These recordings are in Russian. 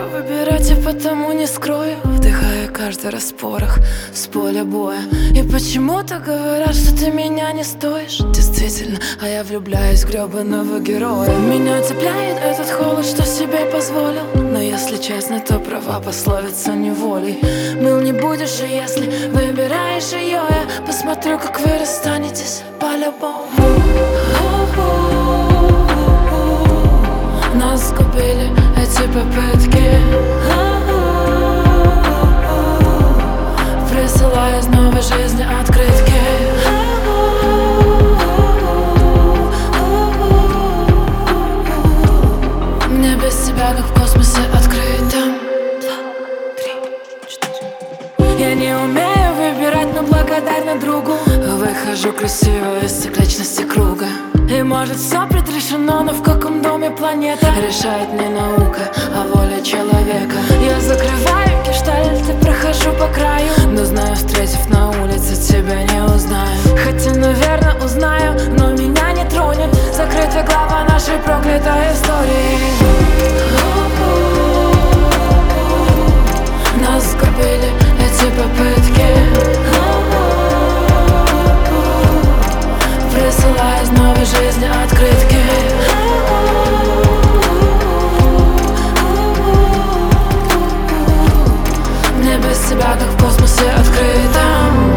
умею выбирать и потому не скрою, вдыхая каждый раз порох с поля боя. И почему-то говорят, что ты меня не стоишь. Действительно, а я влюбляюсь в гребаного героя. Меня цепляет этот холод, что себе позволил. Но если честно, то права пословица неволей. Мил не будешь, и если выбираешь ее, я посмотрю, как вы расстанетесь по-любому. Нас сгубили эти попытки. Присылаю из новой жизни открытки. Мне без тебя как в космосе открытом. 2, 3, 4. Я не умею выбирать, но благодарна другу. Выхожу красиво из цикличности круга. И может все предрешено, но в каком доме планета решает не наука, а воля человека. Я закрываю гештальт и прохожу по краю, но знаю, встретив на улице, тебя не узнаю. Хотя, наверное, узнаю, но меня не тронет закрытая глава нашей проклятой истории. Нас сгубили эти попытки. Присылаю из новой жизни открытки. Мне без тебя как в космосе открытом.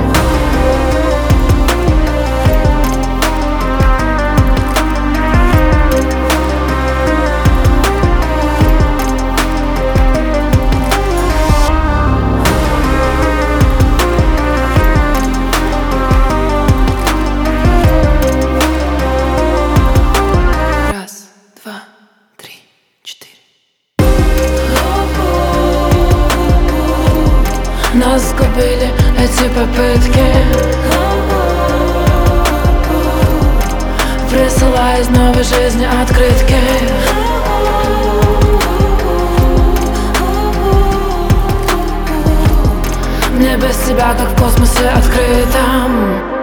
Нас сгубили эти попытки. Присылаю из новой жизни открытки. Мне без тебя как в космосе открытом.